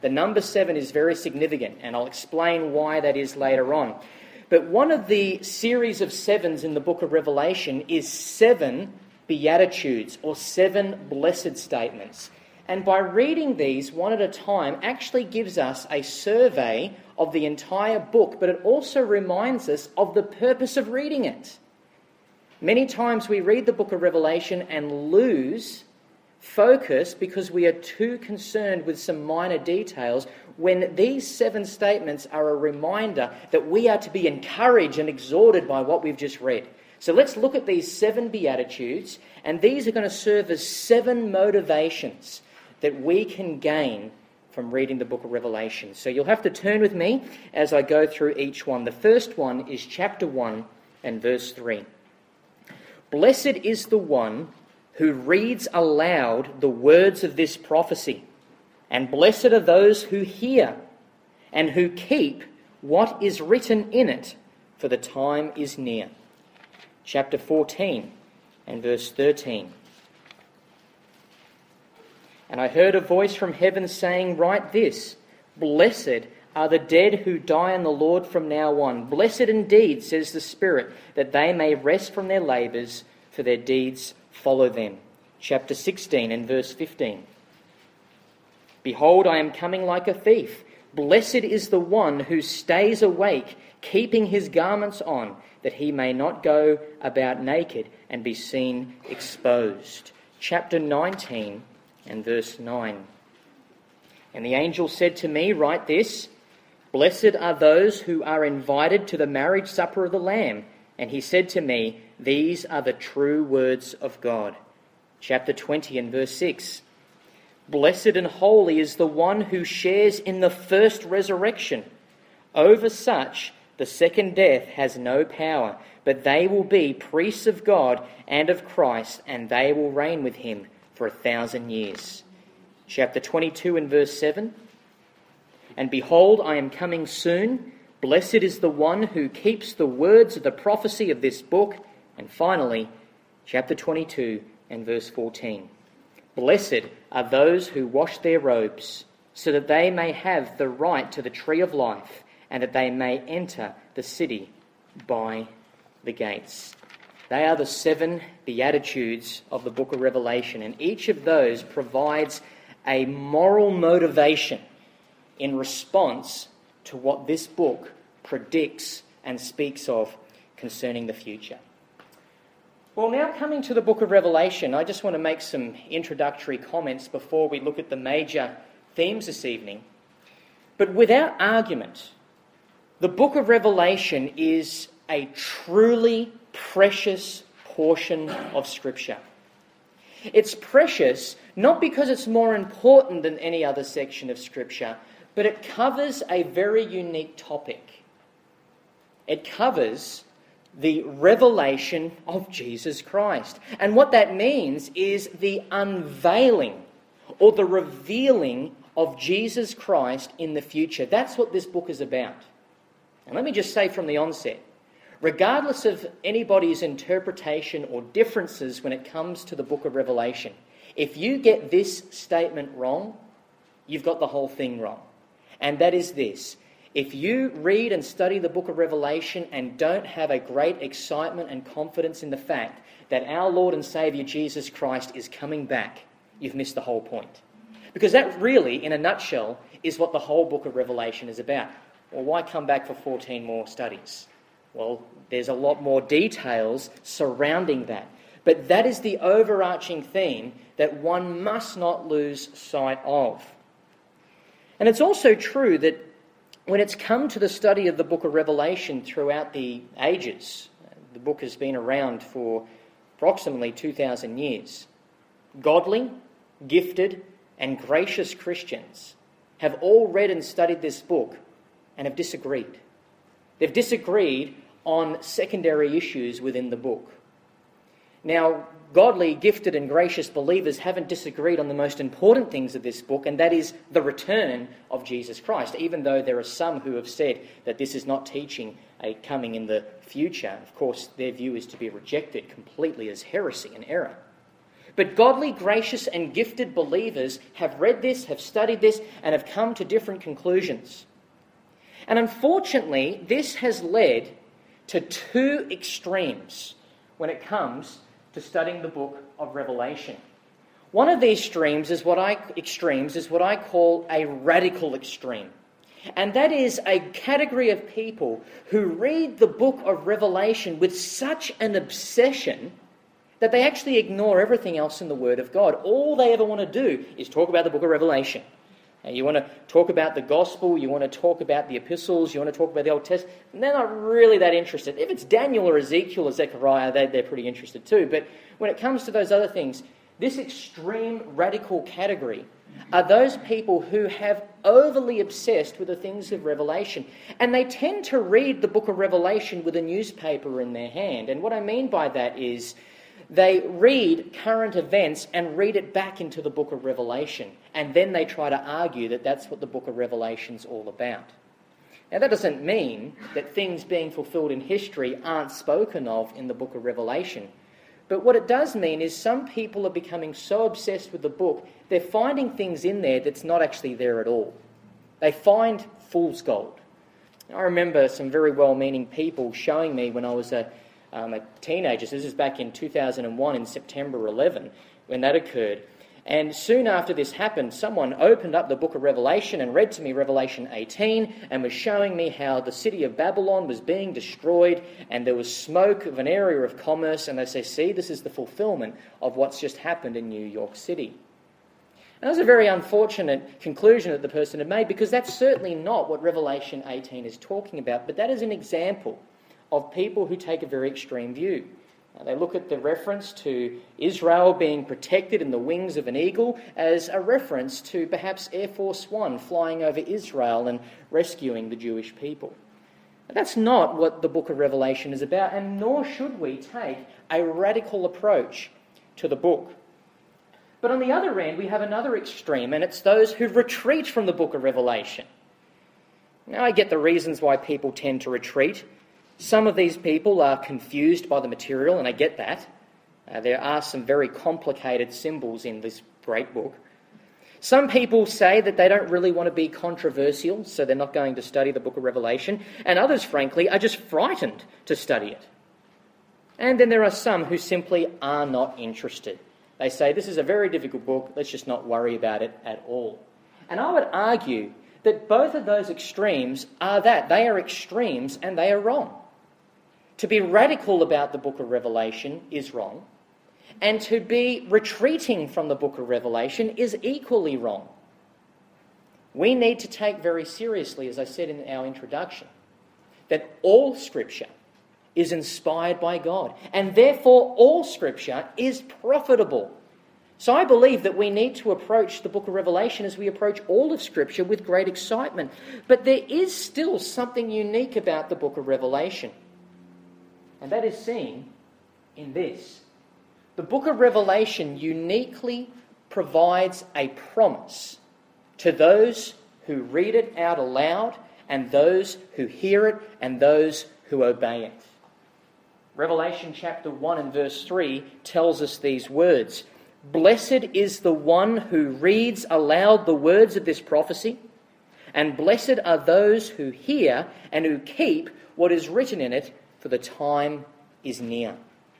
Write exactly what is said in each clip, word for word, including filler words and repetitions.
The number seven is very significant, and I'll explain why that is later on. But one of the series of sevens in the book of Revelation is seven beatitudes, or seven blessed statements. And by reading these one at a time actually gives us a survey of the entire book, but it also reminds us of the purpose of reading it. Many times we read the book of Revelation and lose focus because we are too concerned with some minor details, when these seven statements are a reminder that we are to be encouraged and exhorted by what we've just read. So let's look at these seven beatitudes, and these are going to serve as seven motivations that we can gain from reading the book of Revelation. So you'll have to turn with me as I go through each one. The first one is chapter one and verse three. Blessed is the one who reads aloud the words of this prophecy, and blessed are those who hear and who keep what is written in it, for the time is near. Chapter fourteen and verse thirteen. And I heard a voice from heaven saying, write this, blessed are the dead who die in the Lord from now on. Blessed indeed, says the Spirit, that they may rest from their labours, for their deeds follow them. Chapter sixteen and verse fifteen. Behold, I am coming like a thief. Blessed is the one who stays awake, keeping his garments on, that he may not go about naked and be seen exposed. Chapter nineteen and verse nine. And the angel said to me, write this, blessed are those who are invited to the marriage supper of the Lamb. And he said to me, these are the true words of God. Chapter twenty and verse six. Blessed and holy is the one who shares in the first resurrection. Over such the second death has no power, but they will be priests of God and of Christ, and they will reign with him for a thousand years. Chapter twenty-two and verse seven. And behold, I am coming soon. Blessed is the one who keeps the words of the prophecy of this book. And finally, chapter twenty-two and verse fourteen. Blessed are those who wash their robes, so that they may have the right to the tree of life, and that they may enter the city by the gates. They are the seven beatitudes of the book of Revelation, and each of those provides a moral motivation in response to what this book predicts and speaks of concerning the future. Well, now coming to the book of Revelation, I just want to make some introductory comments before we look at the major themes this evening. But without argument, the book of Revelation is a truly precious portion of Scripture. It's precious not because it's more important than any other section of Scripture, but it covers a very unique topic. It covers the revelation of Jesus Christ. And what that means is the unveiling or the revealing of Jesus Christ in the future. That's what this book is about. And let me just say from the onset, regardless of anybody's interpretation or differences when it comes to the book of Revelation, if you get this statement wrong, you've got the whole thing wrong. And that is this: if you read and study the book of Revelation and don't have a great excitement and confidence in the fact that our Lord and Saviour Jesus Christ is coming back, you've missed the whole point. Because that really, in a nutshell, is what the whole book of Revelation is about. Well, why come back for fourteen more studies? Well, there's a lot more details surrounding that. But that is the overarching theme that one must not lose sight of. And it's also true that when it's come to the study of the book of Revelation throughout the ages, the book has been around for approximately two thousand years, godly, gifted, and gracious Christians have all read and studied this book and have disagreed. They've disagreed on secondary issues within the book. Now, godly, gifted, and gracious believers haven't disagreed on the most important things of this book, and that is the return of Jesus Christ, even though there are some who have said that this is not teaching a coming in the future. Of course, their view is to be rejected completely as heresy and error. But godly, gracious and gifted believers have read this, have studied this, and have come to different conclusions. And unfortunately, this has led to two extremes when it comes to studying the book of Revelation. One of these extremes is what I, extremes is what I call a radical extreme. And that is a category of people who read the book of Revelation with such an obsession that they actually ignore everything else in the Word of God. All they ever want to do is talk about the book of Revelation. And you want to talk about the gospel, you want to talk about the epistles, you want to talk about the Old Testament. And they're not really that interested. If it's Daniel or Ezekiel or Zechariah, they, they're pretty interested too. But when it comes to those other things, this extreme radical category are those people who have overly obsessed with the things of Revelation. And they tend to read the book of Revelation with a newspaper in their hand. And what I mean by that is they read current events and read it back into the book of Revelation. And then they try to argue that that's what the book of Revelation's all about. Now, that doesn't mean that things being fulfilled in history aren't spoken of in the book of Revelation. But what it does mean is some people are becoming so obsessed with the book, they're finding things in there that's not actually there at all. They find fool's gold. I remember some very well-meaning people showing me when I was a, um, a teenager, so this is back in two thousand one, in September eleventh, when that occurred. And soon after this happened, someone opened up the book of Revelation and read to me Revelation eighteen and was showing me how the city of Babylon was being destroyed and there was smoke of an area of commerce. And they say, see, this is the fulfillment of what's just happened in New York City. And that was a very unfortunate conclusion that the person had made, because that's certainly not what Revelation eighteen is talking about. But that is an example of people who take a very extreme view. Now, they look at the reference to Israel being protected in the wings of an eagle as a reference to perhaps Air Force One flying over Israel and rescuing the Jewish people. But that's not what the book of Revelation is about, and nor should we take a radical approach to the book. But on the other end, we have another extreme, and it's those who retreat from the book of Revelation. Now, I get the reasons why people tend to retreat. Some of these people are confused by the material, and I get that. Uh, there are some very complicated symbols in this great book. Some people say that they don't really want to be controversial, so they're not going to study the book of Revelation. And others, frankly, are just frightened to study it. And then there are some who simply are not interested. They say, this is a very difficult book, let's just not worry about it at all. And I would argue that both of those extremes are that. They are extremes and they are wrong. To be radical about the book of Revelation is wrong, and to be retreating from the book of Revelation is equally wrong. We need to take very seriously, as I said in our introduction, that all Scripture is inspired by God, and therefore all Scripture is profitable. So I believe that we need to approach the book of Revelation as we approach all of Scripture with great excitement. But there is still something unique about the book of Revelation. And that is seen in this. The book of Revelation uniquely provides a promise to those who read it out aloud and those who hear it and those who obey it. Revelation chapter one and verse three tells us these words. Blessed is the one who reads aloud the words of this prophecy, and blessed are those who hear and who keep what is written in it, for the time is near.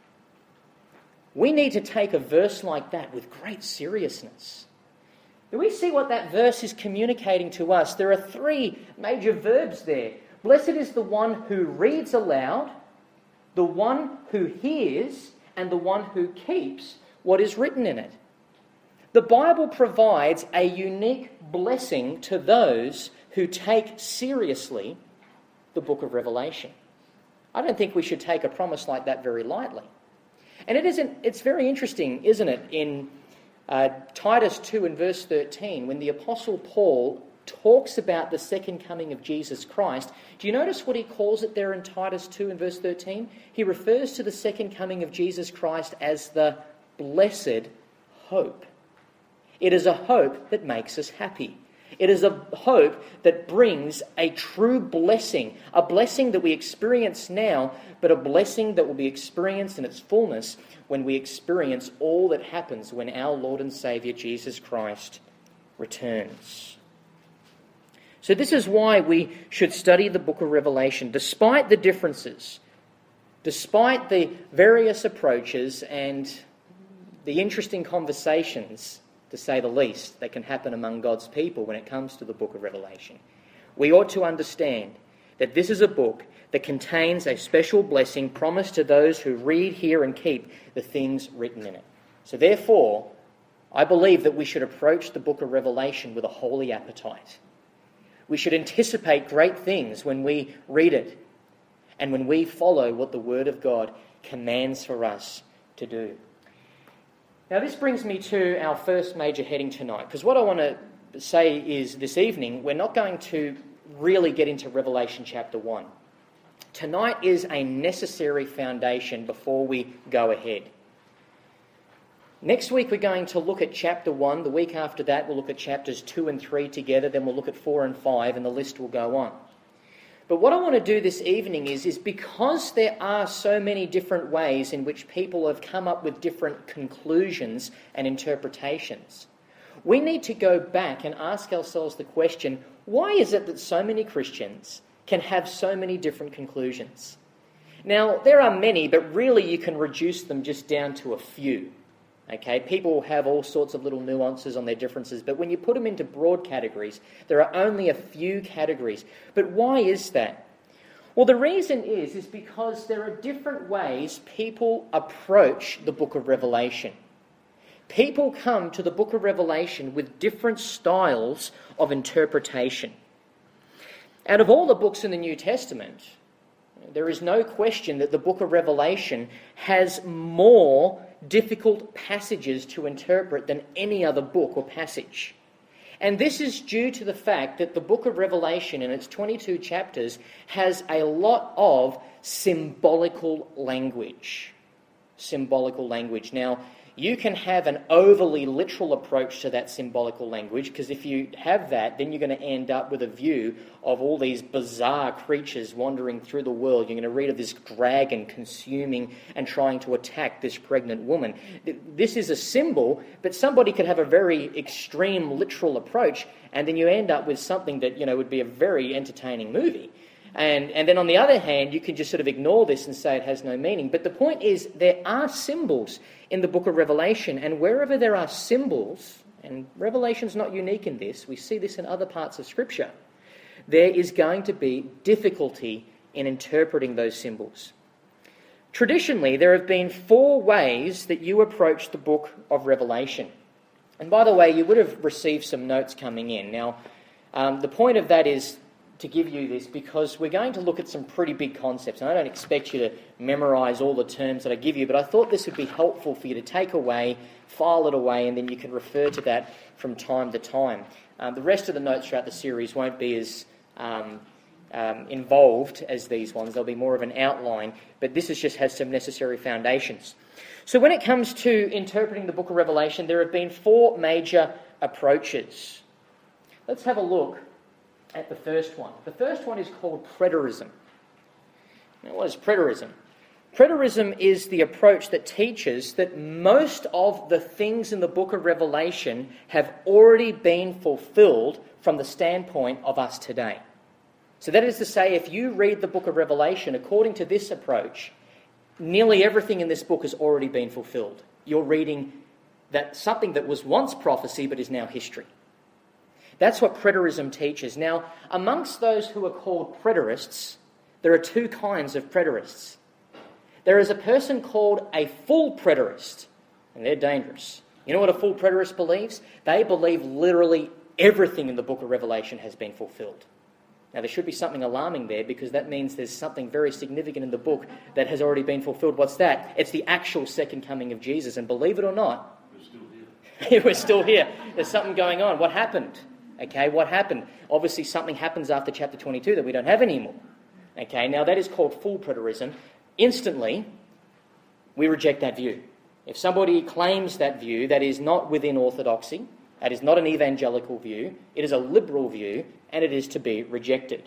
We need to take a verse like that with great seriousness. Do we see what that verse is communicating to us? There are three major verbs there. Blessed is the one who reads aloud, the one who hears, and the one who keeps what is written in it. The Bible provides a unique blessing to those who take seriously the book of Revelation. I don't think we should take a promise like that very lightly. And it isn't, it's very interesting, isn't it, in uh, Titus two and verse thirteen, when the Apostle Paul talks about the second coming of Jesus Christ. Do you notice what he calls it there in Titus two and verse thirteen? He refers to the second coming of Jesus Christ as the blessed hope. It is a hope that makes us happy. It is a hope that brings a true blessing, a blessing that we experience now, but a blessing that will be experienced in its fullness when we experience all that happens when our Lord and Saviour Jesus Christ returns. So this is why we should study the book of Revelation, despite the differences, despite the various approaches and the interesting conversations, to say the least, that can happen among God's people when it comes to the book of Revelation. We ought to understand that this is a book that contains a special blessing promised to those who read, hear, and keep the things written in it. So therefore, I believe that we should approach the book of Revelation with a holy appetite. We should anticipate great things when we read it and when we follow what the Word of God commands for us to do. Now this brings me to our first major heading tonight, because what I want to say is this evening, we're not going to really get into Revelation chapter one. Tonight is a necessary foundation before we go ahead. Next week we're going to look at chapter one. The week after that we'll look at chapters two and three together. Then we'll look at four and five, and the list will go on. But what I want to do this evening is, is because there are so many different ways in which people have come up with different conclusions and interpretations, we need to go back and ask ourselves the question, why is it that so many Christians can have so many different conclusions? Now, there are many, but really you can reduce them just down to a few. Okay, people have all sorts of little nuances on their differences, but when you put them into broad categories, there are only a few categories. But why is that? Well, the reason is, is because there are different ways people approach the book of Revelation. People come to the book of Revelation with different styles of interpretation. Out of all the books in the New Testament, there is no question that the book of Revelation has more difficult passages to interpret than any other book or passage. And this is due to the fact that the book of Revelation in its twenty-two chapters has a lot of symbolical language. Symbolical language. Now, you can have an overly literal approach to that symbolical language, because if you have that, then you're going to end up with a view of all these bizarre creatures wandering through the world. You're going to read of this dragon consuming and trying to attack this pregnant woman. This is a symbol, but somebody could have a very extreme literal approach, and then you end up with something that, you know, would be a very entertaining movie. And, and then on the other hand, you can just sort of ignore this and say it has no meaning. But the point is, there are symbols in the book of Revelation, and wherever there are symbols, and Revelation's not unique in this, we see this in other parts of Scripture, there is going to be difficulty in interpreting those symbols. Traditionally, there have been four ways that you approach the book of Revelation. And by the way, you would have received some notes coming in. Now, um, the point of that is to give you this because we're going to look at some pretty big concepts. And I don't expect you to memorise all the terms that I give you, but I thought this would be helpful for you to take away, file it away, and then you can refer to that from time to time. Um, the rest of the notes throughout the series won't be as um, um, involved as these ones. There'll be more of an outline, but this is just has some necessary foundations. So when it comes to interpreting the book of Revelation, there have been four major approaches. Let's have a look at the first one. The first one is called preterism. Now, what is preterism? Preterism is the approach that teaches that most of the things in the book of Revelation have already been fulfilled from the standpoint of us today. So that is to say, if you read the book of Revelation according to this approach, nearly everything in this book has already been fulfilled. You're reading that something that was once prophecy but is now history. That's what preterism teaches. Now, amongst those who are called preterists, there are two kinds of preterists. There is a person called a full preterist, and they're dangerous. You know what a full preterist believes? They believe literally everything in the book of Revelation has been fulfilled. Now, there should be something alarming there because that means there's something very significant in the book that has already been fulfilled. What's that? It's the actual second coming of Jesus. And believe it or not, we're still here. We're still here. There's something going on. What happened? Okay, what happened? Obviously, something happens after chapter twenty-two that we don't have anymore. Okay, now that is called full preterism. Instantly, we reject that view. If somebody claims that view, that is not within orthodoxy, That is not an evangelical view. It is a liberal view, and it is to be rejected.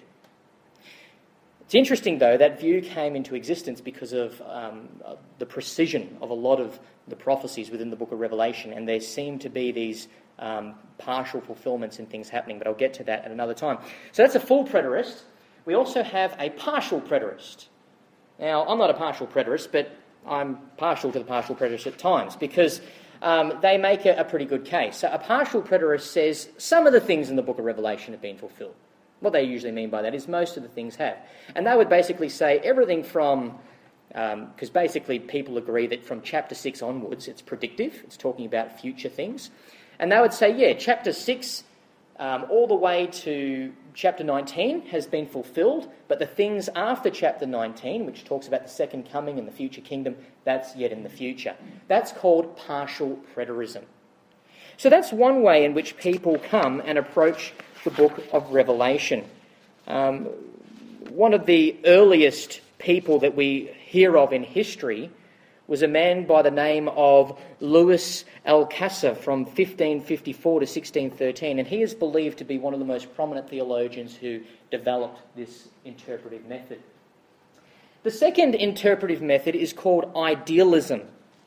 It's interesting, though, that view came into existence because of um, the precision of a lot of the prophecies within the book of Revelation, and there seem to be these um, partial fulfillments and things happening, but I'll get to that at another time. So that's a full preterist. We also have a partial preterist. Now, I'm not a partial preterist, but I'm partial to the partial preterist at times, because um, they make a, a pretty good case. So a partial preterist says some of the things in the book of Revelation have been fulfilled. What they usually mean by that is most of the things have. And they would basically say everything from, because um, basically people agree that from chapter six onwards it's predictive, it's talking about future things. And they would say, yeah, chapter six um, all the way to chapter nineteen has been fulfilled, but the things after chapter nineteen, which talks about the second coming and the future kingdom, that's yet in the future. That's called partial preterism. So that's one way in which people come and approach the book of Revelation. Um, one of the earliest people that we hear of in history was a man by the name of Louis Althusser from fifteen fifty-four to sixteen thirteen, and he is believed to be one of the most prominent theologians who developed this interpretive method. The second interpretive method is called idealism.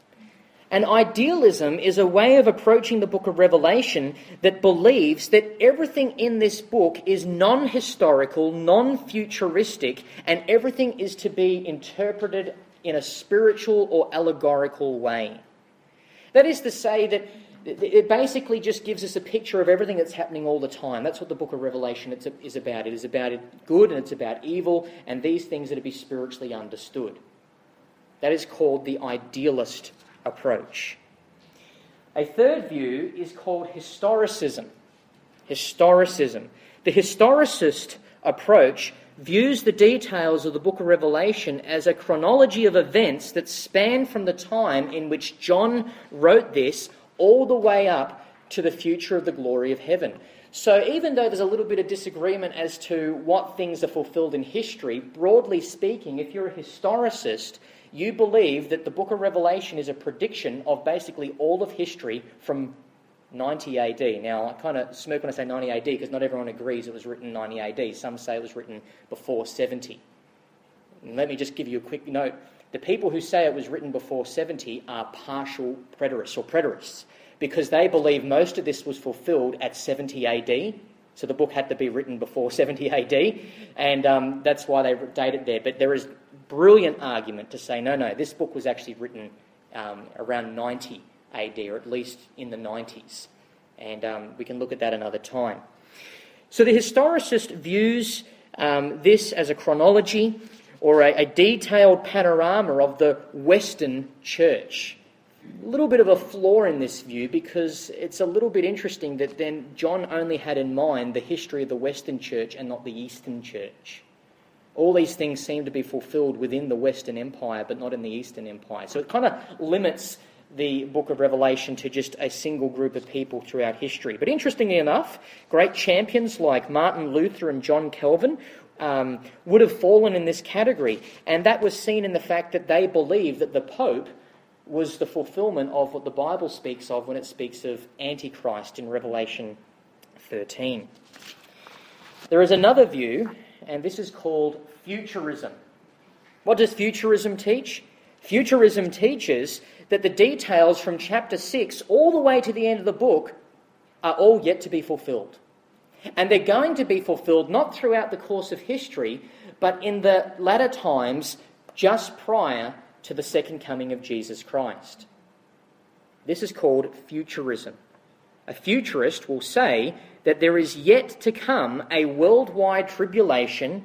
And idealism is a way of approaching the book of Revelation that believes that everything in this book is non-historical, non-futuristic, and everything is to be interpreted in a spiritual or allegorical way. That is to say that it basically just gives us a picture of everything that's happening all the time. That's what the book of Revelation is about. It is about good and it's about evil, and these things are to be spiritually understood. That is called the idealist approach. A third view is called historicism. Historicism. The historicist approach views the details of the book of Revelation as a chronology of events that span from the time in which John wrote this all the way up to the future of the glory of heaven. So even though there's a little bit of disagreement as to what things are fulfilled in history, broadly speaking, if you're a historicist, you believe that the book of Revelation is a prediction of basically all of history from ninety A D. Now, I kind of smirk when I say ninety A D because not everyone agrees it was written ninety A D. Some say it was written before seventy. And let me just give you a quick note. The people who say it was written before seventy are partial preterists or preterists because they believe most of this was fulfilled at seventy A D. So the book had to be written before seventy A D, and um, that's why they date it there. But there is brilliant argument to say, no, no, this book was actually written um, around ninety A D, or at least in the nineties. And um, we can look at that another time. So the historicist views um, this as a chronology or a, a detailed panorama of the Western church. A little bit of a flaw in this view because it's a little bit interesting that then John only had in mind the history of the Western church and not the Eastern church. All these things seem to be fulfilled within the Western Empire, but not in the Eastern Empire. So it kind of limits the book of Revelation to just a single group of people throughout history. But interestingly enough, great champions like Martin Luther and John Calvin um, would have fallen in this category. And that was seen in the fact that they believed that the Pope was the fulfillment of what the Bible speaks of when it speaks of Antichrist in Revelation thirteen. There is another view, and this is called futurism. What does futurism teach? Futurism teaches that the details from chapter six all the way to the end of the book are all yet to be fulfilled. And they're going to be fulfilled not throughout the course of history, but in the latter times just prior to the second coming of Jesus Christ. This is called futurism. A futurist will say that there is yet to come a worldwide tribulation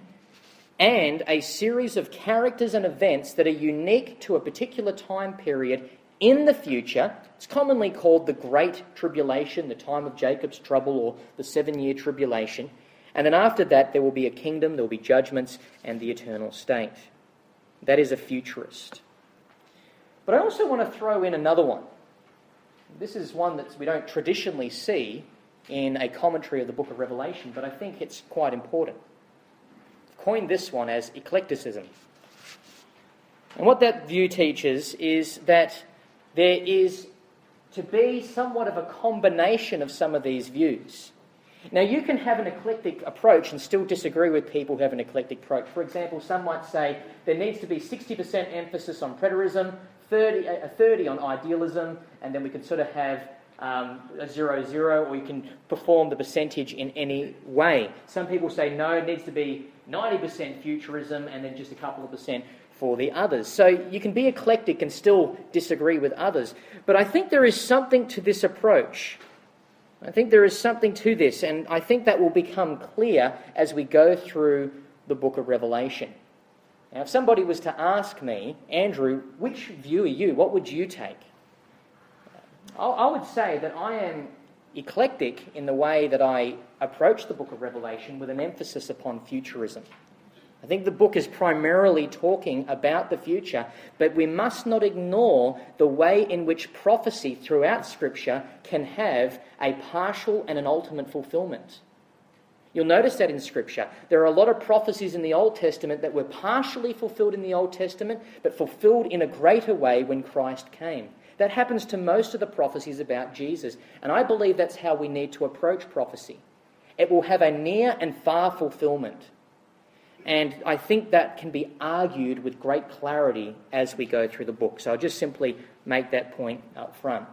and a series of characters and events that are unique to a particular time period in the future. It's commonly called the Great Tribulation, the time of Jacob's trouble, or the seven-year tribulation. And then after that, there will be a kingdom, there will be judgments, and the eternal state. That is a futurist. But I also want to throw in another one. This is one that we don't traditionally see in a commentary of the book of Revelation, but I think it's quite important. I've coined this one as eclecticism. And what that view teaches is that there is to be somewhat of a combination of some of these views. Now, you can have an eclectic approach and still disagree with people who have an eclectic approach. For example, some might say there needs to be sixty percent emphasis on preterism, thirty, a thirty on idealism, and then we can sort of have um, a zero zero, or you can perform the percentage in any way. Some people say no, it needs to be ninety percent futurism and then just a couple of percent for the others. So you can be eclectic and still disagree with others. But I think there is something to this approach. I think there is something to this, and I think that will become clear as we go through the book of Revelation. Now, if somebody was to ask me, Andrew, which view are you? What would you take? I would say that I am eclectic in the way that I approach the book of Revelation with an emphasis upon futurism. I think the book is primarily talking about the future, but we must not ignore the way in which prophecy throughout Scripture can have a partial and an ultimate fulfillment. You'll notice that in Scripture. There are a lot of prophecies in the Old Testament that were partially fulfilled in the Old Testament, but fulfilled in a greater way when Christ came. That happens to most of the prophecies about Jesus, and I believe that's how we need to approach prophecy. It will have a near and far fulfillment. And I think that can be argued with great clarity as we go through the book. So I'll just simply make that point up front.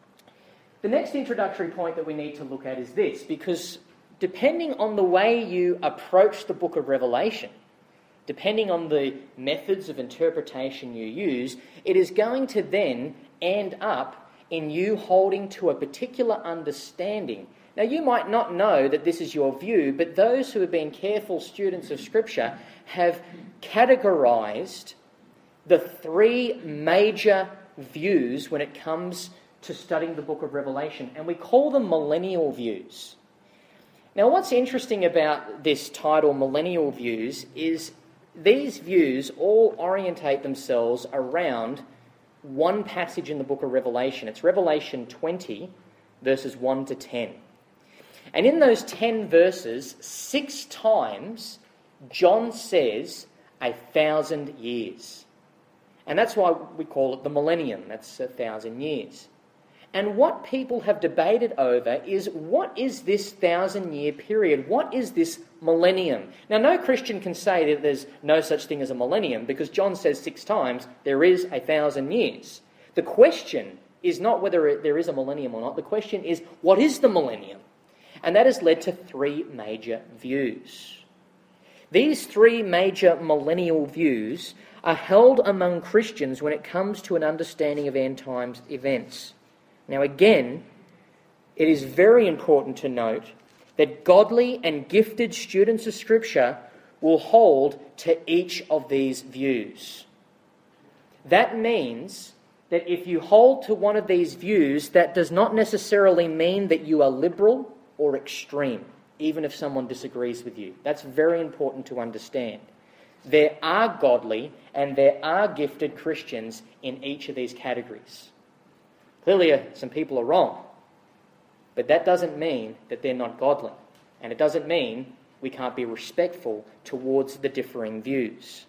The next introductory point that we need to look at is this, because depending on the way you approach the book of Revelation, depending on the methods of interpretation you use, it is going to then end up in you holding to a particular understanding. Now, you might not know that this is your view, but those who have been careful students of Scripture have categorised the three major views when it comes to studying the book of Revelation, and we call them millennial views. Now, what's interesting about this title, millennial views, is these views all orientate themselves around one passage in the book of Revelation. It's Revelation twenty, verses one to ten. And in those ten verses, six times, John says a thousand years. And that's why we call it the millennium. That's a thousand years. And what people have debated over is, what is this thousand-year period? What is this millennium? Now, no Christian can say that there's no such thing as a millennium, because John says six times there is a thousand years. The question is not whether there is a millennium or not. The question is, what is the millennium? And that has led to three major views. These three major millennial views are held among Christians when it comes to an understanding of end times events. Now again, it is very important to note that godly and gifted students of Scripture will hold to each of these views. That means that if you hold to one of these views, that does not necessarily mean that you are liberal or extreme, even if someone disagrees with you. That's very important to understand. There are godly and there are gifted Christians in each of these categories. Clearly, uh, some people are wrong, but that doesn't mean that they're not godly, and it doesn't mean we can't be respectful towards the differing views.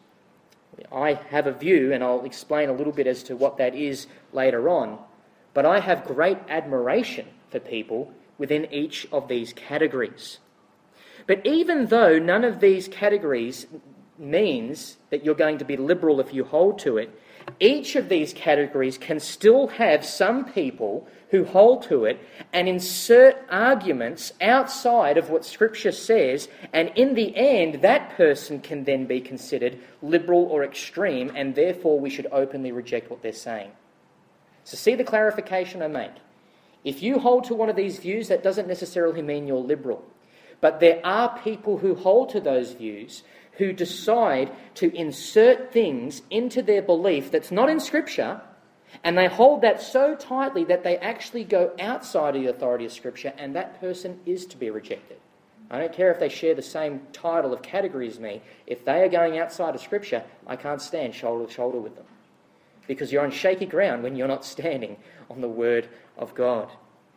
I have a view, and I'll explain a little bit as to what that is later on, but I have great admiration for people within each of these categories. But even though none of these categories means that you're going to be liberal if you hold to it, each of these categories can still have some people who hold to it and insert arguments outside of what Scripture says, and in the end, that person can then be considered liberal or extreme, and therefore we should openly reject what they're saying. So see the clarification I make. If you hold to one of these views, that doesn't necessarily mean you're liberal. But there are people who hold to those views who decide to insert things into their belief that's not in Scripture, and they hold that so tightly that they actually go outside of the authority of Scripture, and that person is to be rejected. I don't care if they share the same title of category as me. If they are going outside of Scripture, I can't stand shoulder to shoulder with them, because you're on shaky ground when you're not standing on the Word of God.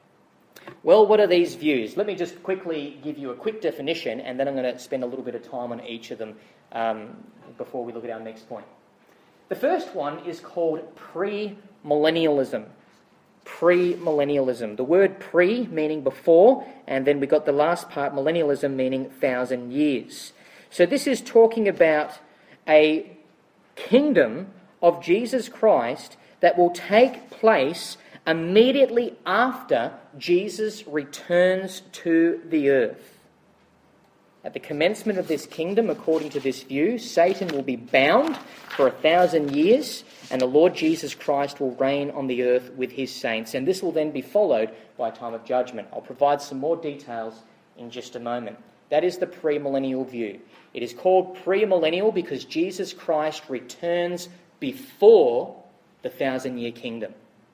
Well, what are these views? Let me just quickly give you a quick definition, and then I'm going to spend a little bit of time on each of them um, before we look at our next point. The first one is called premillennialism. pre-millennialism. The word pre meaning before, and then we got the last part, millennialism, meaning thousand years. So this is talking about a kingdom of Jesus Christ that will take place immediately after Jesus returns to the earth. At the commencement of this kingdom, according to this view, Satan will be bound for a thousand years, and the Lord Jesus Christ will reign on the earth with his saints. And this will then be followed by a time of judgment. I'll provide some more details in just a moment. That is the premillennial view. It is called premillennial because Jesus Christ returns before the thousand-year kingdom.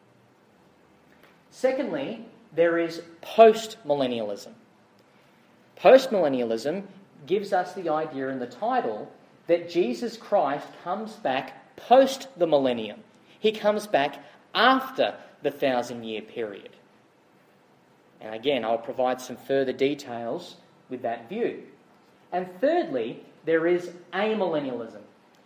Secondly, there is post-millennialism. Post-millennialism gives us the idea in the title that Jesus Christ comes back post the millennium. He comes back after the thousand-year period. And again, I'll provide some further details with that view. And thirdly, there is amillennialism.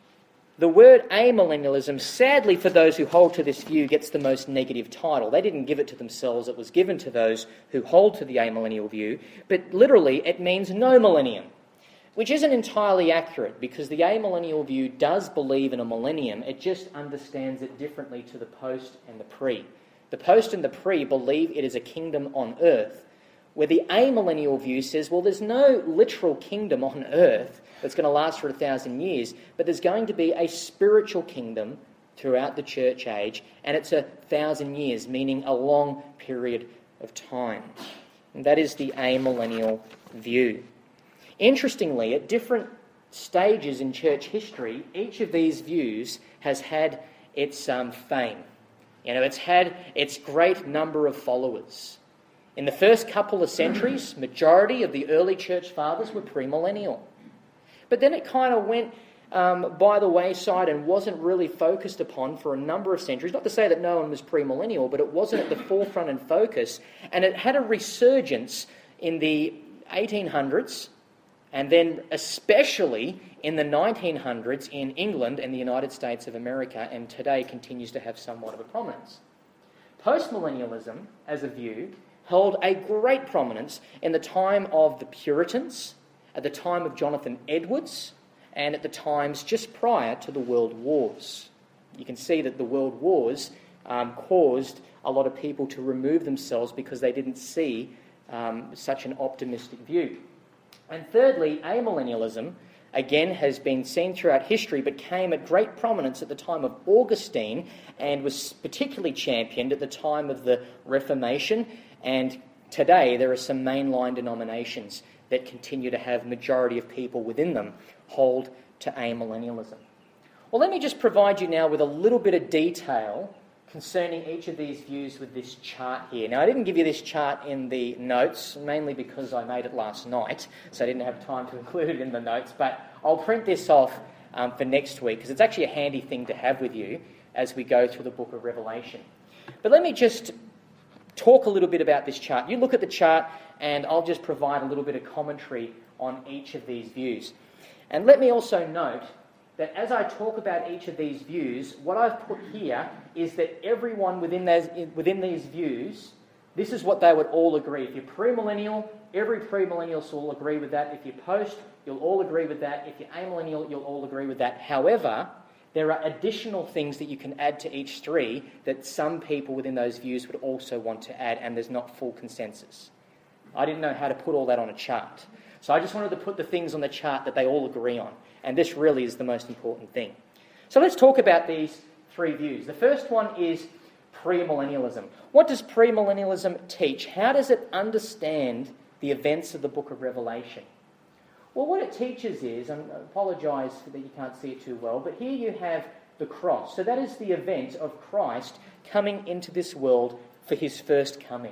The word amillennialism, sadly for those who hold to this view, gets the most negative title. They didn't give it to themselves, it was given to those who hold to the amillennial view. But literally, it means no millennium, which isn't entirely accurate because the amillennial view does believe in a millennium, it just understands it differently to the post and the pre. The post and the pre believe it is a kingdom on earth, where the amillennial view says, well, there's no literal kingdom on earth that's going to last for a thousand years, but there's going to be a spiritual kingdom throughout the church age, and it's a thousand years, meaning a long period of time. And that is the amillennial view. Interestingly, at different stages in church history, each of these views has had its um, fame. You know, it's had its great number of followers. In the first couple of centuries, majority of the early church fathers were premillennial. But then it kind of went um, by the wayside and wasn't really focused upon for a number of centuries. Not to say that no one was premillennial, but it wasn't at the forefront and focus. And it had a resurgence in the eighteen hundreds, and then especially in the nineteen hundreds in England and the United States of America, and today continues to have somewhat of a prominence. Postmillennialism, as a view, held a great prominence in the time of the Puritans, at the time of Jonathan Edwards, and at the times just prior to the World Wars. You can see that the World Wars um, caused a lot of people to remove themselves because they didn't see um, such an optimistic view. And thirdly, amillennialism, again, has been seen throughout history, but came at great prominence at the time of Augustine and was particularly championed at the time of the Reformation. And today there are some mainline denominations that continue to have majority of people within them hold to amillennialism. Well, let me just provide you now with a little bit of detail concerning each of these views with this chart here. Now, I didn't give you this chart in the notes, mainly because I made it last night, so I didn't have time to include it in the notes, but I'll print this off um, for next week, because it's actually a handy thing to have with you as we go through the book of Revelation. But let me just talk a little bit about this chart. You look at the chart, and I'll just provide a little bit of commentary on each of these views. And let me also note that as I talk about each of these views, what I've put here is that everyone within those, within these views, this is what they would all agree. If you're premillennial, every premillennialist will agree with that. If you're post, you'll all agree with that. If you're amillennial, you'll all agree with that. However, there are additional things that you can add to each three that some people within those views would also want to add, and there's not full consensus. I didn't know how to put all that on a chart. So I just wanted to put the things on the chart that they all agree on. And this really is the most important thing. So let's talk about these three views. The first one is premillennialism. What does premillennialism teach? How does it understand the events of the book of Revelation? Well, what it teaches is, and I apologise that you can't see it too well, but here you have the cross. So that is the event of Christ coming into this world for his first coming.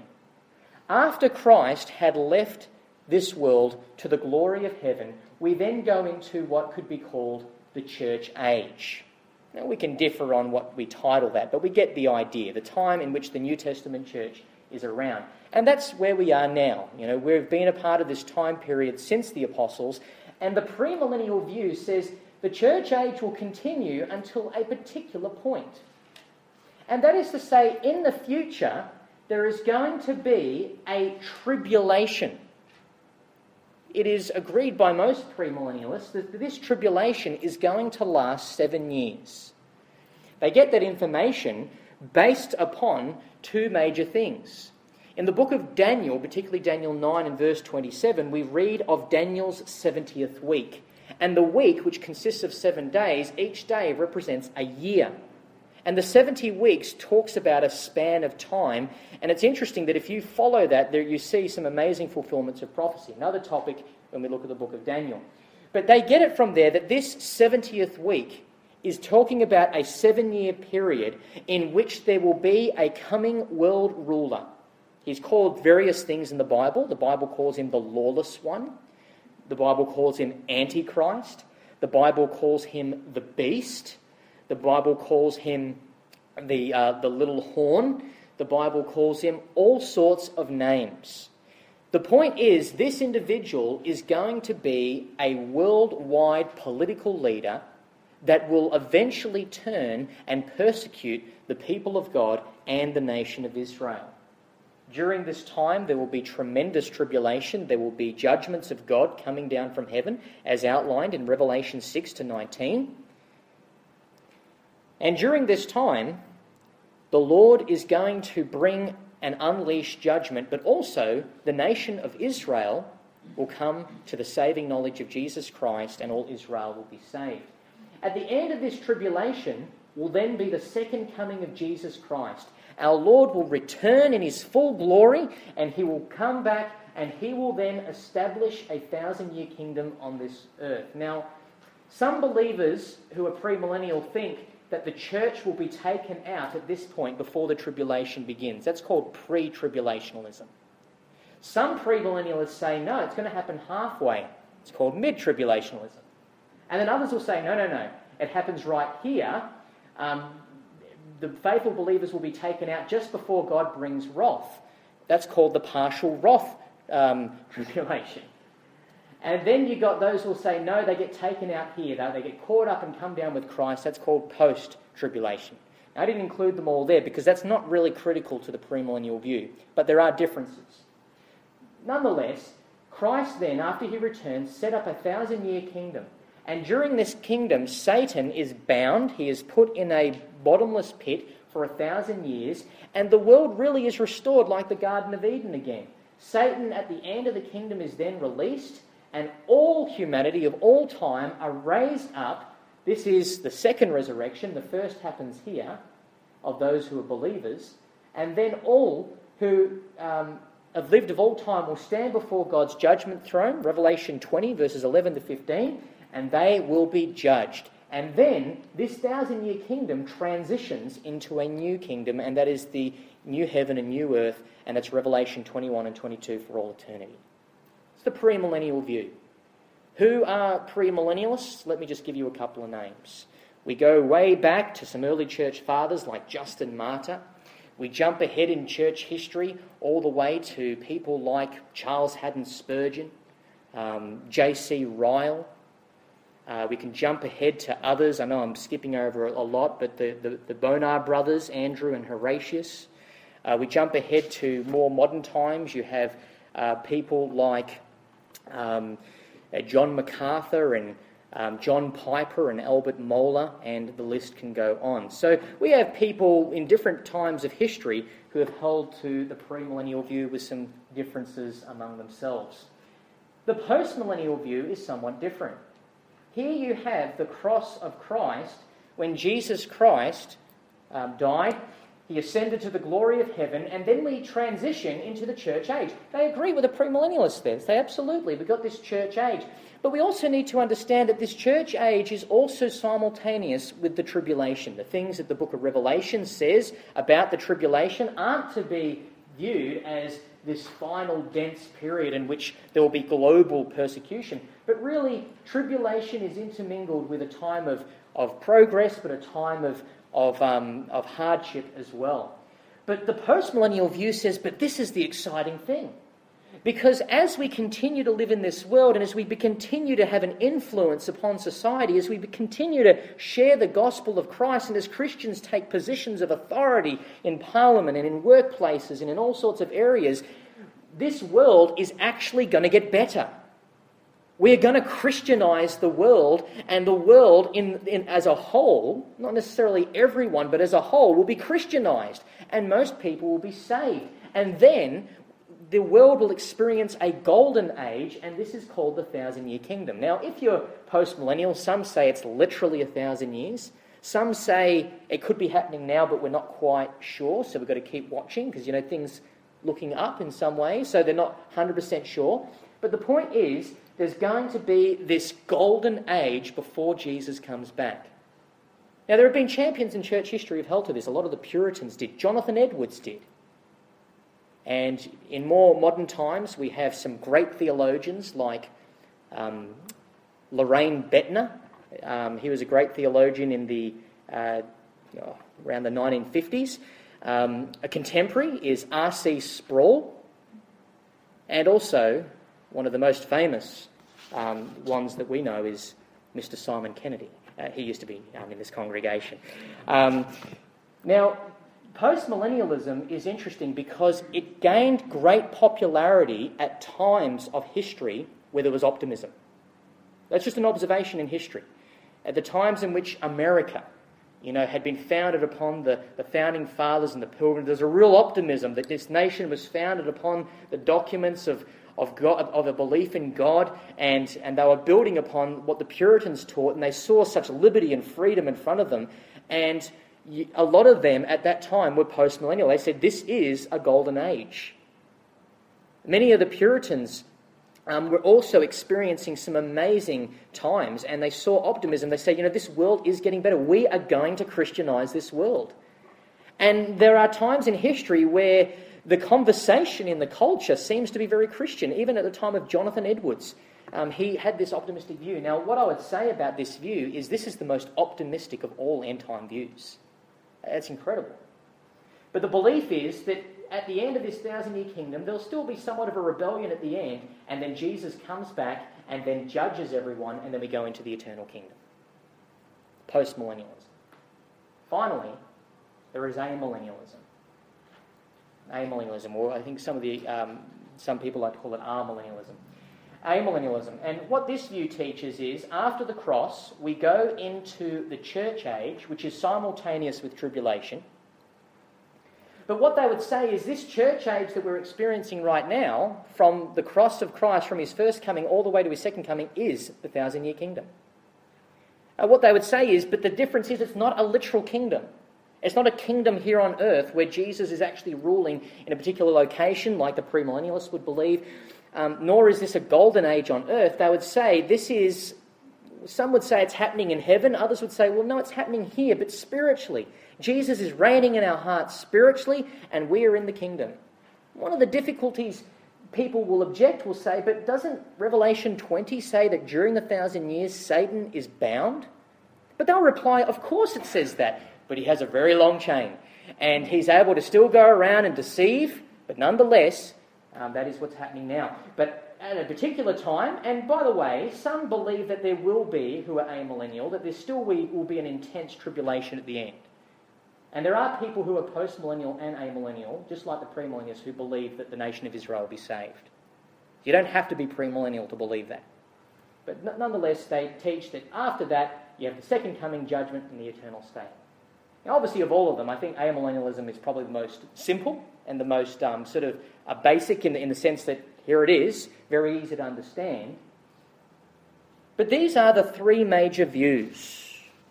After Christ had left this world to the glory of heaven, we then go into what could be called the church age. Now, we can differ on what we title that, but we get the idea, the time in which the New Testament church is around. And that's where we are now. You know, we've been a part of this time period since the apostles, and the premillennial view says the church age will continue until a particular point. And that is to say, in the future, there is going to be a tribulation. It is agreed by most premillennialists that this tribulation is going to last seven years. They get that information based upon two major things. In the book of Daniel, particularly Daniel nine and verse twenty-seven, we read of Daniel's seventieth week. And the week, which consists of seven days, each day represents a year. And the seventy weeks talks about a span of time. And it's interesting that if you follow that, there you see some amazing fulfillments of prophecy. Another topic when we look at the book of Daniel. But they get it from there that this seventieth week is talking about a seven-year period in which there will be a coming world ruler. He's called various things in the Bible. The Bible calls him the lawless one. The Bible calls him Antichrist. The Bible calls him the beast. The Bible calls him the, uh, the little horn. The Bible calls him all sorts of names. The point is, this individual is going to be a worldwide political leader that will eventually turn and persecute the people of God and the nation of Israel. During this time, there will be tremendous tribulation. There will be judgments of God coming down from heaven, as outlined in Revelation six to nineteen. And during this time, the Lord is going to bring and unleash judgment, but also the nation of Israel will come to the saving knowledge of Jesus Christ, and all Israel will be saved. At the end of this tribulation will then be the second coming of Jesus Christ. Our Lord will return in his full glory, and he will come back, and he will then establish a thousand-year kingdom on this earth. Now, some believers who are premillennial think that the church will be taken out at this point before the tribulation begins. That's called pre-tribulationalism. Some premillennialists say, no, it's going to happen halfway. It's called mid-tribulationalism. And then others will say, no, no, no, it happens right here. Um, the faithful believers will be taken out just before God brings wrath. That's called the partial wrath um, tribulation. And then you've got those who will say, no, they get taken out here. They get caught up and come down with Christ. That's called post-tribulation. Now, I didn't include them all there because that's not really critical to the premillennial view, but there are differences. Nonetheless, Christ then, after he returns, set up a thousand-year kingdom. And during this kingdom, Satan is bound. He is put in a bottomless pit for a thousand years, and the world really is restored like the Garden of Eden again. Satan, at the end of the kingdom, is then released, and all humanity of all time are raised up. This is the second resurrection. The first happens here, of those who are believers. And then all who um, have lived of all time will stand before God's judgment throne, Revelation twenty, verses eleven to fifteen, and they will be judged. And then this thousand-year kingdom transitions into a new kingdom, and that is the new heaven and new earth, and that's Revelation twenty-one and twenty-two for all eternity. It's the premillennial view. Who are premillennialists? Let me just give you a couple of names. We go way back to some early church fathers like Justin Martyr. We jump ahead in church history all the way to people like Charles Haddon Spurgeon, um, J C Ryle. Uh, we can jump ahead to others. I know I'm skipping over a lot, but the, the, the Bonar brothers, Andrew and Horatius. Uh, we jump ahead to more modern times. You have uh, people like um, uh, John MacArthur and um, John Piper and Albert Mohler, and the list can go on. So we have people in different times of history who have held to the premillennial view with some differences among themselves. The postmillennial view is somewhat different. Here you have the cross of Christ. When Jesus Christ um, died, he ascended to the glory of heaven, and then we transition into the church age. They agree with the premillennialists there. They say, absolutely, we've got this church age. But we also need to understand that this church age is also simultaneous with the tribulation. The things that the book of Revelation says about the tribulation aren't to be viewed as this final dense period in which there will be global persecution. But really, tribulation is intermingled with a time of, of progress, but a time of, of, um, of hardship as well. But the postmillennial view says, but this is the exciting thing. Because as we continue to live in this world and as we continue to have an influence upon society, as we continue to share the gospel of Christ and as Christians take positions of authority in parliament and in workplaces and in all sorts of areas, this world is actually going to get better. We're going to Christianize the world, and the world in, in, as a whole, not necessarily everyone, but as a whole, will be Christianized, and most people will be saved. And then the world will experience a golden age, and this is called the thousand-year kingdom. Now, if you're post-millennial, some say it's literally a thousand years. Some say it could be happening now, but we're not quite sure, so we've got to keep watching, because, you know, things looking up in some ways, so they're not one hundred percent sure. But the point is, there's going to be this golden age before Jesus comes back. Now, there have been champions in church history who've held to this. A lot of the Puritans did. Jonathan Edwards did. And in more modern times, we have some great theologians like um, Loraine Boettner. Um, he was a great theologian in the uh, oh, around the nineteen fifties. Um, a contemporary is R C Sproul. And also, one of the most famous um, ones that we know is Mister Simon Kennedy. Uh, he used to be um, in this congregation. Um, now, postmillennialism is interesting because it gained great popularity at times of history where there was optimism. That's just an observation in history. At the times in which America, you know, had been founded upon the, the founding fathers and the pilgrims, there's a real optimism that this nation was founded upon the documents of Of God, of a belief in God, and, and they were building upon what the Puritans taught, and they saw such liberty and freedom in front of them. And a lot of them at that time were post-millennial. They said this is a golden age. Many of the Puritans um, were also experiencing some amazing times, and they saw optimism. They said, you know, this world is getting better. We are going to Christianize this world. And there are times in history where the conversation in the culture seems to be very Christian. Even at the time of Jonathan Edwards, um, he had this optimistic view. Now, what I would say about this view is this is the most optimistic of all end-time views. It's incredible. But the belief is that at the end of this thousand-year kingdom, there'll still be somewhat of a rebellion at the end, and then Jesus comes back and then judges everyone, and then we go into the eternal kingdom. Post-millennialism. Finally, there is amillennialism. Amillennialism, or I think some of the um, some people like to call it amillennialism. Amillennialism, and what this view teaches is after the cross we go into the church age, which is simultaneous with tribulation. But what they would say is this church age that we're experiencing right now, from the cross of Christ, from his first coming all the way to his second coming, is the thousand-year kingdom. Uh, what they would say is, but the difference is it's not a literal kingdom. It's not a kingdom here on earth where Jesus is actually ruling in a particular location like the premillennialists would believe, um, nor is this a golden age on earth. They would say this is, some would say it's happening in heaven, others would say, well, no, it's happening here, but spiritually. Jesus is reigning in our hearts spiritually, and we are in the kingdom. One of the difficulties people will object, will say, but doesn't Revelation twenty say that during the thousand years Satan is bound? But they'll reply, of course it says that. But he has a very long chain, and he's able to still go around and deceive, but nonetheless, um, that is what's happening now. But at a particular time, and by the way, some believe that there will be, who are amillennial, that there still will be an intense tribulation at the end. And there are people who are post-millennial and amillennial, just like the premillennialists, who believe that the nation of Israel will be saved. You don't have to be premillennial to believe that. But nonetheless, they teach that after that, you have the second coming judgment and the eternal state. Now, obviously, of all of them, I think amillennialism is probably the most simple and the most um, sort of uh, basic in the, in the sense that here it is, very easy to understand. But these are the three major views.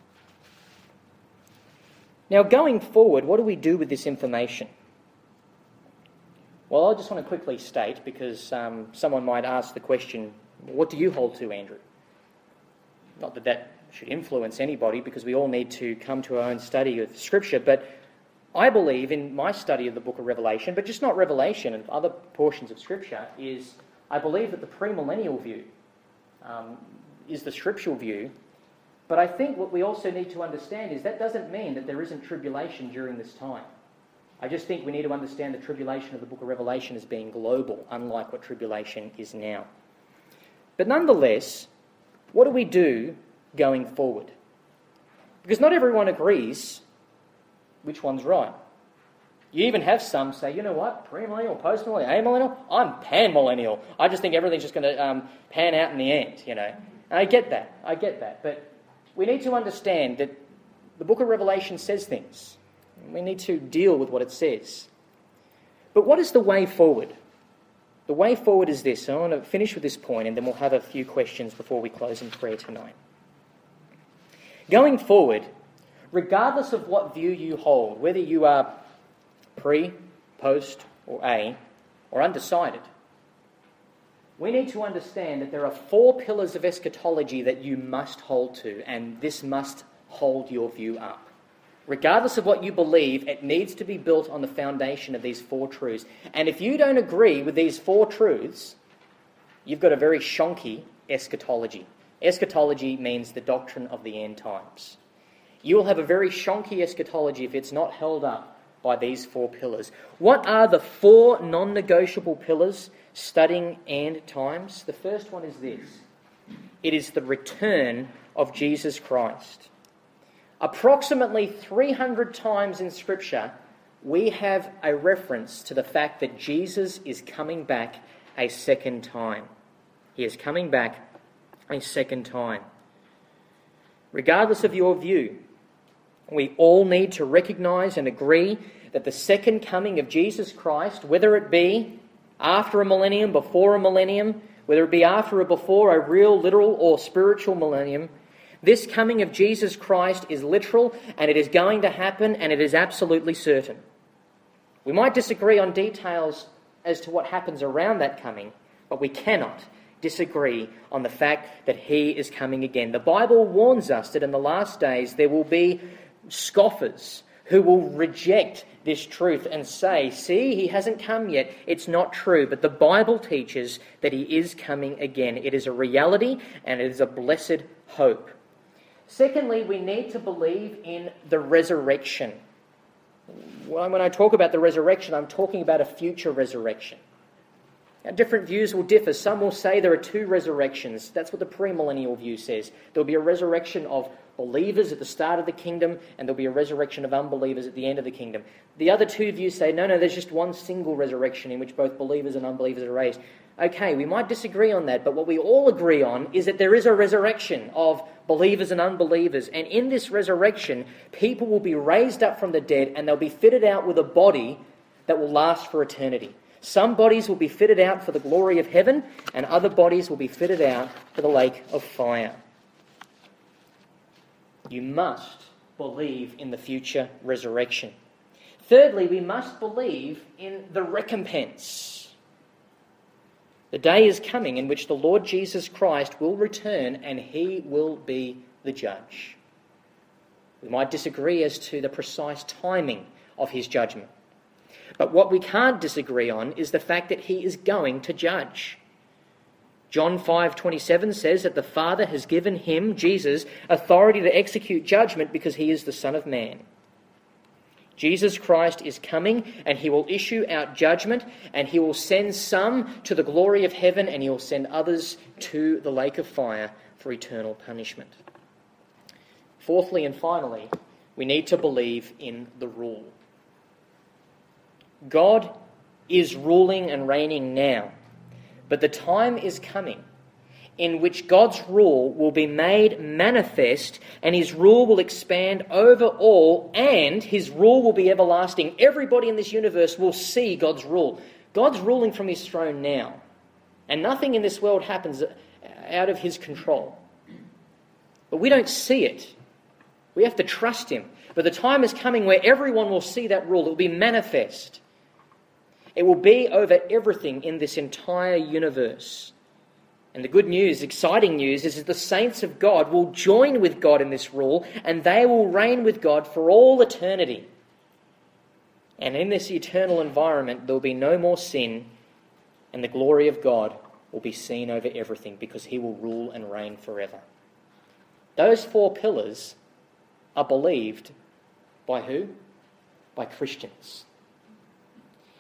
Now, going forward, what do we do with this information? Well, I just want to quickly state, because um, someone might ask the question, what do you hold to, Andrew? Not that that should influence anybody, because we all need to come to our own study of Scripture, but I believe in my study of the book of Revelation, but just not Revelation and other portions of Scripture, is I believe that the premillennial view um, is the scriptural view, but I think what we also need to understand is that doesn't mean that there isn't tribulation during this time. I just think we need to understand the tribulation of the book of Revelation as being global, unlike what tribulation is now. But nonetheless, what do we do going forward? Because not everyone agrees which one's right. You even have some say, you know what, premillennial, postmillennial, amillennial, I'm panmillennial. I just think everything's just going to um, pan out in the end, you know. And I get that, I get that. But we need to understand that the book of Revelation says things. We need to deal with what it says. But what is the way forward? The way forward is this. So I want to finish with this point, and then we'll have a few questions before we close in prayer tonight. Going forward, regardless of what view you hold, whether you are pre, post, or A, or undecided, we need to understand that there are four pillars of eschatology that you must hold to, and this must hold your view up. Regardless of what you believe, it needs to be built on the foundation of these four truths. And if you don't agree with these four truths, you've got a very shonky eschatology. Eschatology means the doctrine of the end times. You will have a very shonky eschatology if it's not held up by these four pillars. What are the four non-negotiable pillars studying end times? The first one is this. It is the return of Jesus Christ. Approximately three hundred times in Scripture, we have a reference to the fact that Jesus is coming back a second time. He is coming back a second time. Regardless of your view, we all need to recognise and agree that the second coming of Jesus Christ, whether it be after a millennium, before a millennium, whether it be after or before a real, literal or spiritual millennium, this coming of Jesus Christ is literal, and it is going to happen, and it is absolutely certain. We might disagree on details as to what happens around that coming, but we cannot disagree on the fact that he is coming again. The Bible warns us that in the last days there will be scoffers who will reject this truth and say, see, he hasn't come yet. It's not true. But the Bible teaches that he is coming again. It is a reality, and it is a blessed hope. Secondly, we need to believe in the resurrection. When I talk about the resurrection, I'm talking about a future resurrection. Now, different views will differ. Some will say there are two resurrections. That's what the premillennial view says. There will be a resurrection of believers at the start of the kingdom, and there will be a resurrection of unbelievers at the end of the kingdom. The other two views say, no, no, there's just one single resurrection in which both believers and unbelievers are raised. Okay, we might disagree on that, but what we all agree on is that there is a resurrection of believers and unbelievers. And in this resurrection, people will be raised up from the dead, and they'll be fitted out with a body that will last for eternity. Some bodies will be fitted out for the glory of heaven, and other bodies will be fitted out for the lake of fire. You must believe in the future resurrection. Thirdly, we must believe in the recompense. The day is coming in which the Lord Jesus Christ will return, and he will be the judge. We might disagree as to the precise timing of his judgment. But what we can't disagree on is the fact that he is going to judge. John five twenty-seven says that the Father has given him, Jesus, authority to execute judgment because he is the Son of Man. Jesus Christ is coming, and he will issue out judgment, and he will send some to the glory of heaven, and he will send others to the lake of fire for eternal punishment. Fourthly and finally, we need to believe in the rule. God is ruling and reigning now, but the time is coming in which God's rule will be made manifest, and his rule will expand over all, and his rule will be everlasting. Everybody in this universe will see God's rule. God's ruling from his throne now, and nothing in this world happens out of his control. But we don't see it. We have to trust him. But the time is coming where everyone will see that rule. It will be manifest. It will be over everything in this entire universe. And the good news, exciting news, is that the saints of God will join with God in this rule, and they will reign with God for all eternity. And in this eternal environment, there will be no more sin, and the glory of God will be seen over everything because he will rule and reign forever. Those four pillars are believed by who? By Christians.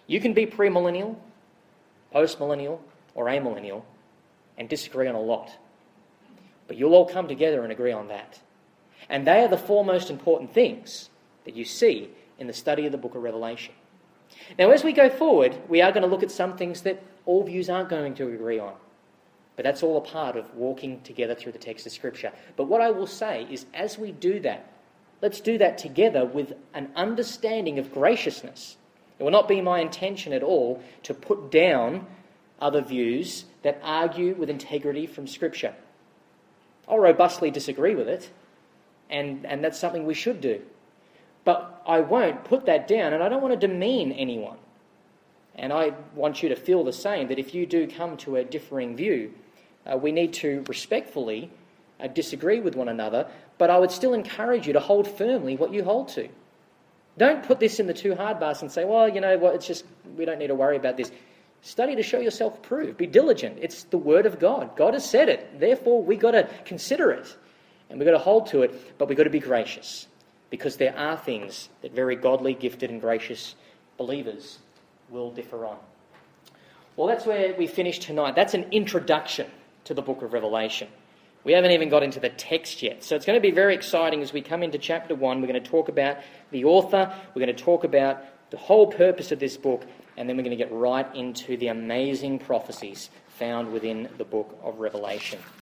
You can be premillennial, postmillennial, or amillennial and disagree on a lot. But you'll all come together and agree on that. And they are the four most important things that you see in the study of the book of Revelation. Now, as we go forward, we are going to look at some things that all views aren't going to agree on. But that's all a part of walking together through the text of Scripture. But what I will say is, as we do that, let's do that together with an understanding of graciousness. It will not be my intention at all to put down other views that argue with integrity from Scripture. I'll robustly disagree with it, and, and that's something we should do. But I won't put that down, and I don't want to demean anyone. And I want you to feel the same, that if you do come to a differing view, uh, we need to respectfully uh, disagree with one another, but I would still encourage you to hold firmly what you hold to. Don't put this in the too hard basket and say, well, you know what, it's just, we don't need to worry about this. Study to show yourself approved. Be diligent. It's the word of God. God has said it. Therefore, we've got to consider it. And we've got to hold to it, but we've got to be gracious. Because there are things that very godly, gifted and gracious believers will differ on. Well, that's where we finish tonight. That's an introduction to the book of Revelation. We haven't even got into the text yet. So it's going to be very exciting as we come into chapter one. We're going to talk about the author. We're going to talk about the whole purpose of this book. And then we're going to get right into the amazing prophecies found within the book of Revelation.